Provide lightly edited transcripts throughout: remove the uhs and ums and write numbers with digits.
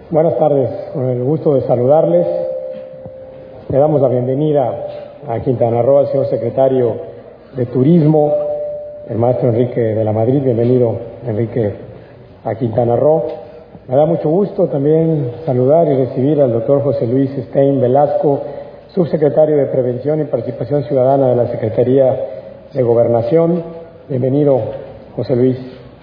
Buenas tardes, con el gusto de saludarles. Le damos la bienvenida a Quintana Roo al señor secretario de Turismo, el maestro Enrique de la Madrid. Bienvenido, Enrique, a Quintana Roo. Me da mucho gusto también saludar y recibir al doctor José Luis Stein Velasco, subsecretario de Prevención y Participación Ciudadana de la Secretaría de Gobernación. Bienvenido, José Luis.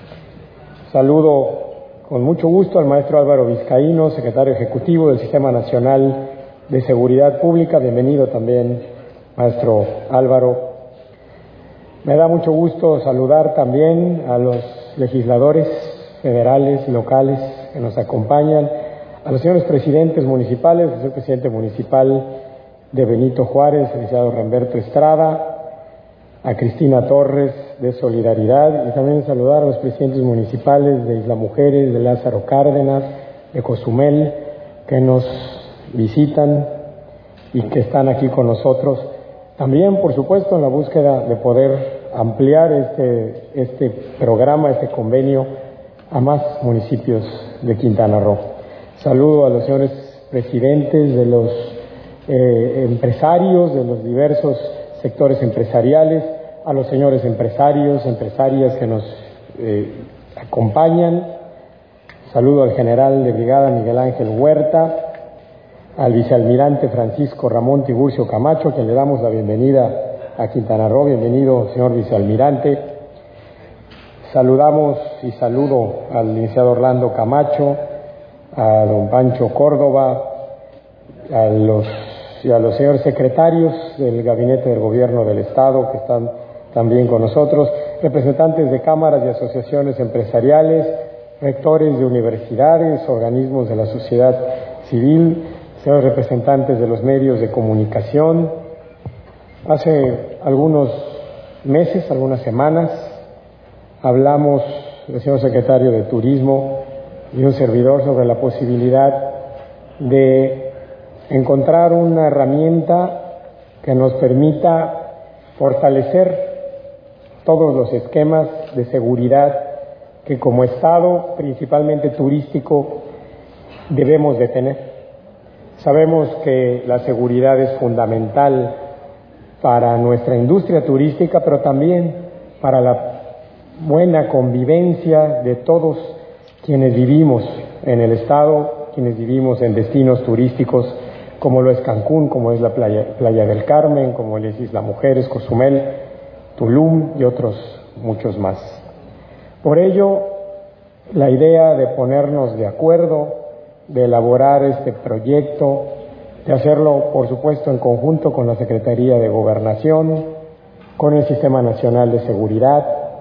Saludo con mucho gusto al maestro Álvaro Vizcaíno, secretario ejecutivo del Sistema Nacional de Seguridad Pública. Bienvenido también, maestro Álvaro. Me da mucho gusto saludar también a los legisladores federales y locales que nos acompañan, a los señores presidentes municipales, el señor presidente municipal de Benito Juárez, el licenciado Ramberto Estrada, a Cristina Torres de Solidaridad, y también saludar a los presidentes municipales de Isla Mujeres, de Lázaro Cárdenas, de Cozumel, que nos visitan y que están aquí con nosotros. También, por supuesto, en la búsqueda de poder ampliar este programa, este convenio, a más municipios de Quintana Roo. Saludo a los señores presidentes de los empresarios, de los diversos sectores empresariales, a los señores empresarios, empresarias que nos acompañan. Saludo al general de brigada Miguel Ángel Huerta, al vicealmirante Francisco Ramón Tiburcio Camacho, a quien le damos la bienvenida a Quintana Roo. Bienvenido, señor vicealmirante. Saludamos y saludo al licenciado Orlando Camacho, a don Pancho Córdoba, a los señores secretarios del Gabinete del Gobierno del Estado que están también con nosotros, representantes de cámaras y asociaciones empresariales, rectores de universidades, organismos de la sociedad civil, señores representantes de los medios de comunicación. Hace algunos meses, algunas semanas, hablamos el señor secretario de Turismo y un servidor sobre la posibilidad de encontrar una herramienta que nos permita fortalecer todos los esquemas de seguridad que como Estado, principalmente turístico, debemos de tener. Sabemos que la seguridad es fundamental para nuestra industria turística, pero también para la buena convivencia de todos quienes vivimos en el Estado, quienes vivimos en destinos turísticos como lo es Cancún, como es la Playa del Carmen, como es Isla Mujeres, Cozumel, Tulum y otros muchos más. Por ello, la idea de ponernos de acuerdo, de elaborar este proyecto, de hacerlo, por supuesto, en conjunto con la Secretaría de Gobernación, con el Sistema Nacional de Seguridad,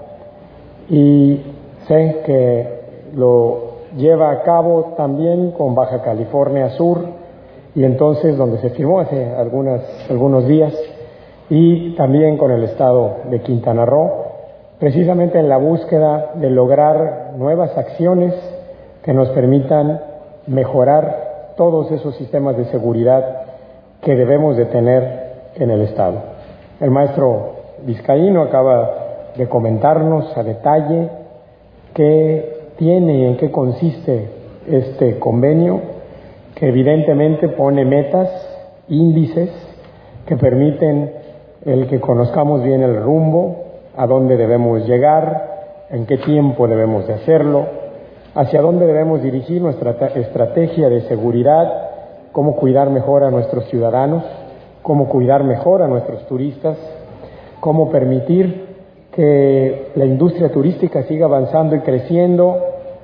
y sé que lo lleva a cabo también con Baja California Sur, y entonces donde se firmó hace algunos días, y también con el estado de Quintana Roo, precisamente en la búsqueda de lograr nuevas acciones que nos permitan mejorar todos esos sistemas de seguridad que debemos de tener en el estado. El maestro Vizcaíno acaba de comentarnos a detalle qué tiene y en qué consiste este convenio, que evidentemente pone metas, índices que permiten el que conozcamos bien el rumbo, a dónde debemos llegar, en qué tiempo debemos de hacerlo, hacia dónde debemos dirigir nuestra estrategia de seguridad, cómo cuidar mejor a nuestros ciudadanos, cómo cuidar mejor a nuestros turistas, cómo permitir que la industria turística siga avanzando y creciendo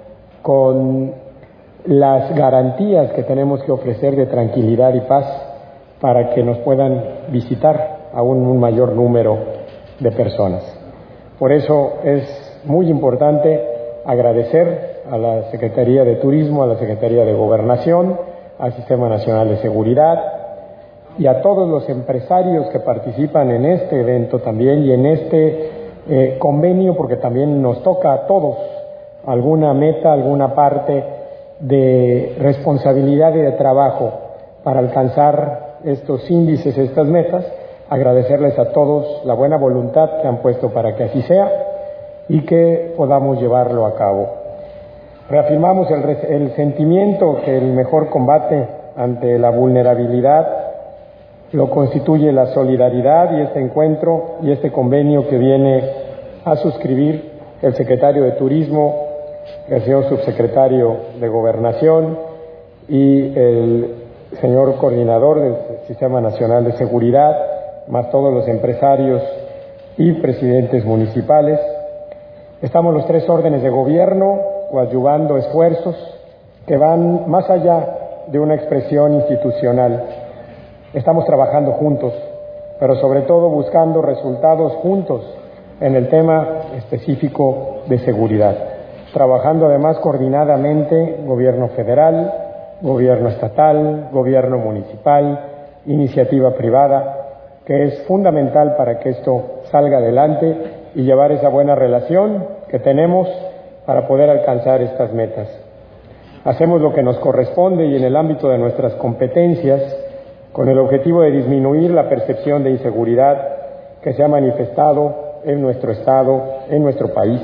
con las garantías que tenemos que ofrecer de tranquilidad y paz para que nos puedan visitar aún un mayor número de personas. Por eso es muy importante agradecer a la Secretaría de Turismo, a la Secretaría de Gobernación, al Sistema Nacional de Seguridad y a todos los empresarios que participan en este evento también y en este convenio, porque también nos toca a todos alguna meta, alguna parte de responsabilidad y de trabajo para alcanzar estos índices, estas metas. Agradecerles a todos la buena voluntad que han puesto para que así sea y que podamos llevarlo a cabo. Reafirmamos el sentimiento que el mejor combate ante la vulnerabilidad lo constituye la solidaridad, y este encuentro y este convenio que viene a suscribir el secretario de Turismo, el señor subsecretario de Gobernación y el señor coordinador del Sistema Nacional de Seguridad, más todos los empresarios y presidentes municipales. Estamos los tres órdenes de gobierno coadyuvando esfuerzos que van más allá de una expresión institucional. Estamos trabajando juntos, pero sobre todo buscando resultados juntos en el tema específico de seguridad, trabajando además coordinadamente gobierno federal, gobierno estatal, gobierno municipal, iniciativa privada, que es fundamental para que esto salga adelante y llevar esa buena relación que tenemos para poder alcanzar estas metas. Hacemos lo que nos corresponde y en el ámbito de nuestras competencias, con el objetivo de disminuir la percepción de inseguridad que se ha manifestado en nuestro Estado, en nuestro país.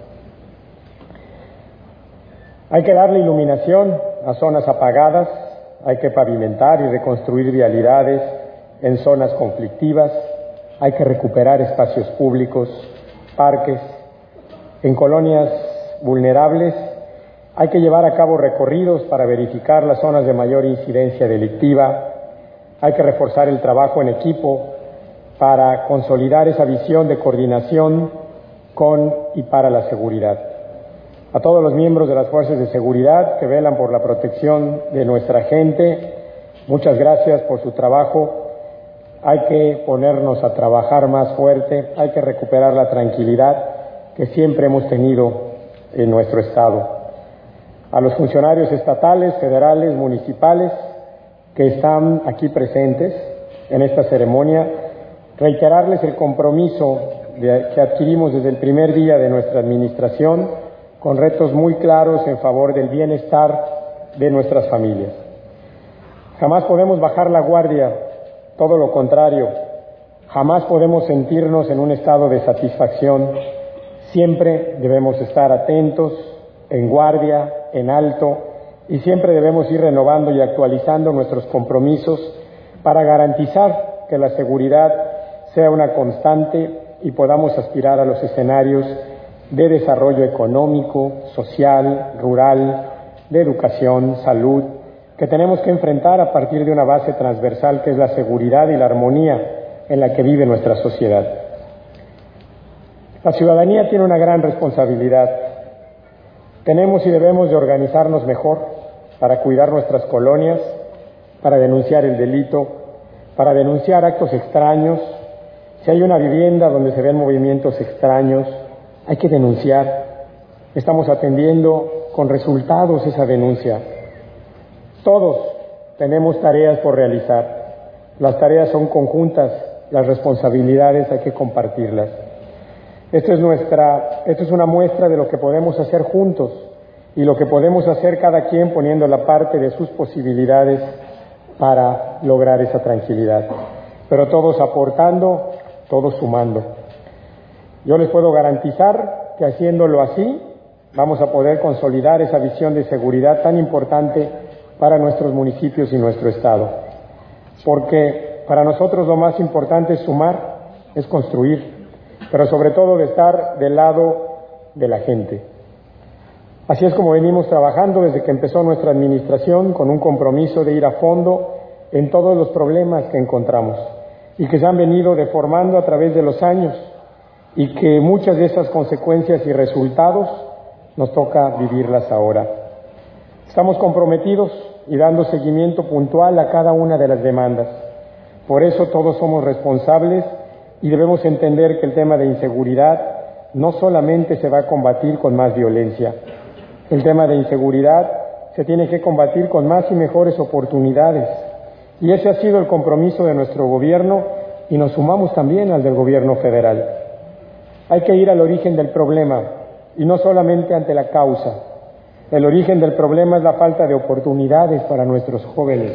Hay que darle iluminación a zonas apagadas, hay que pavimentar y reconstruir vialidades en zonas conflictivas, hay que recuperar espacios públicos, parques. En colonias vulnerables hay que llevar a cabo recorridos para verificar las zonas de mayor incidencia delictiva, hay que reforzar el trabajo en equipo para consolidar esa visión de coordinación con y para la seguridad. A todos los miembros de las fuerzas de seguridad que velan por la protección de nuestra gente, muchas gracias por su trabajo. Hay que ponernos a trabajar más fuerte, hay que recuperar la tranquilidad que siempre hemos tenido en nuestro Estado. A los funcionarios estatales, federales, municipales que están aquí presentes en esta ceremonia, reiterarles el compromiso que adquirimos desde el primer día de nuestra administración con retos muy claros en favor del bienestar de nuestras familias. Jamás podemos bajar la guardia, todo lo contrario, jamás podemos sentirnos en un estado de satisfacción. Siempre debemos estar atentos, en guardia, en alto, y siempre debemos ir renovando y actualizando nuestros compromisos para garantizar que la seguridad sea una constante y podamos aspirar a los escenarios de desarrollo económico, social, rural, de educación, salud, que tenemos que enfrentar a partir de una base transversal que es la seguridad y la armonía en la que vive nuestra sociedad. La ciudadanía tiene una gran responsabilidad. Tenemos y debemos de organizarnos mejor para cuidar nuestras colonias, para denunciar el delito, para denunciar actos extraños. Si hay una vivienda donde se ven movimientos extraños, hay que denunciar. Estamos atendiendo con resultados esa denuncia. Todos tenemos tareas por realizar. Las tareas son conjuntas, las responsabilidades hay que compartirlas. Esto es una muestra de lo que podemos hacer juntos y lo que podemos hacer cada quien poniendo la parte de sus posibilidades para lograr esa tranquilidad. Pero todos aportando, todos sumando. Yo les puedo garantizar que haciéndolo así vamos a poder consolidar esa visión de seguridad tan importante para nuestros municipios y nuestro Estado. Porque para nosotros lo más importante es sumar, es construir, pero sobre todo de estar del lado de la gente. Así es como venimos trabajando desde que empezó nuestra administración, con un compromiso de ir a fondo en todos los problemas que encontramos y que se han venido deformando a través de los años, y que muchas de esas consecuencias y resultados nos toca vivirlas ahora. Estamos comprometidos y dando seguimiento puntual a cada una de las demandas. Por eso todos somos responsables y debemos entender que el tema de inseguridad no solamente se va a combatir con más violencia. El tema de inseguridad se tiene que combatir con más y mejores oportunidades. Y ese ha sido el compromiso de nuestro gobierno y nos sumamos también al del gobierno federal. Hay que ir al origen del problema y no solamente ante la causa. El origen del problema es la falta de oportunidades para nuestros jóvenes,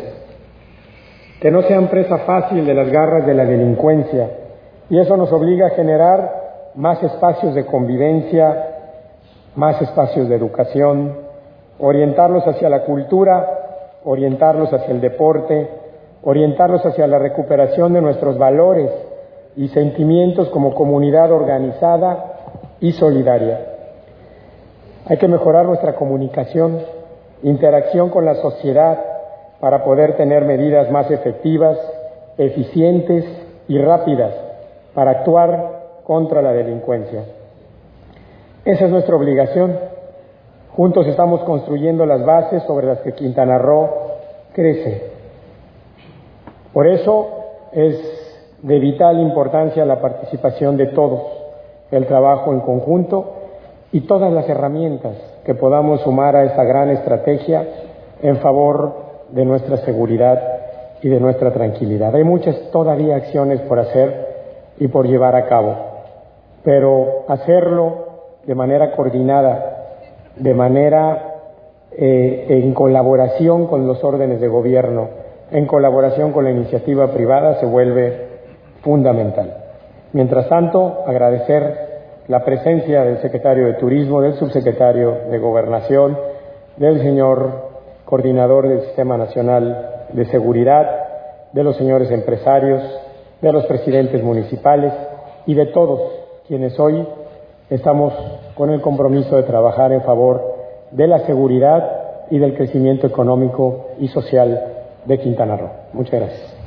que no sean presa fácil de las garras de la delincuencia, y eso nos obliga a generar más espacios de convivencia, más espacios de educación, orientarlos hacia la cultura, orientarlos hacia el deporte, orientarlos hacia la recuperación de nuestros valores y sentimientos como comunidad organizada y solidaria. Hay que mejorar nuestra comunicación, interacción con la sociedad para poder tener medidas más efectivas, eficientes y rápidas para actuar contra la delincuencia. Esa es nuestra obligación. Juntos estamos construyendo las bases sobre las que Quintana Roo crece. Por eso es de vital importancia la participación de todos, el trabajo en conjunto y todas las herramientas que podamos sumar a esta gran estrategia en favor de nuestra seguridad y de nuestra tranquilidad. Hay muchas todavía acciones por hacer y por llevar a cabo, pero hacerlo de manera coordinada, de manera en colaboración con los órdenes de gobierno, en colaboración con la iniciativa privada, se vuelve fundamental. Mientras tanto, agradecer la presencia del secretario de Turismo, del subsecretario de Gobernación, del señor coordinador del Sistema Nacional de Seguridad, de los señores empresarios, de los presidentes municipales y de todos quienes hoy estamos con el compromiso de trabajar en favor de la seguridad y del crecimiento económico y social de Quintana Roo. Muchas gracias.